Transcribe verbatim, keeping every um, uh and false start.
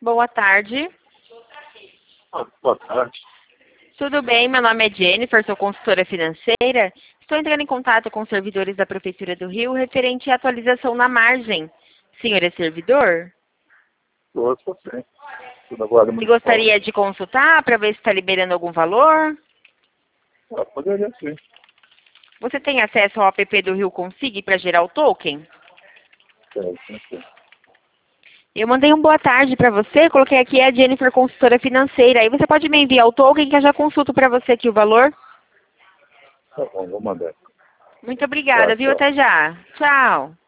Boa tarde. Ah, boa tarde. Tudo bem? Meu nome é Jennifer, sou consultora financeira. Estou entrando em contato com os servidores da Prefeitura do Rio referente à atualização na margem. O senhor é servidor? Estou, estou sim. Estou na Guarda E Municipal. gostaria de consultar para ver se está liberando algum valor? Ah, poderia sim. Você tem acesso ao app do Rio Consig para gerar o token? Sim, sim, sim. Eu mandei um boa tarde para você, coloquei aqui a Jennifer, consultora financeira. Aí você pode me enviar o token que eu já consulto para você aqui o valor. Tá bom, vou mandar. Muito obrigada, Tá, viu? tchau. Até já. Tchau.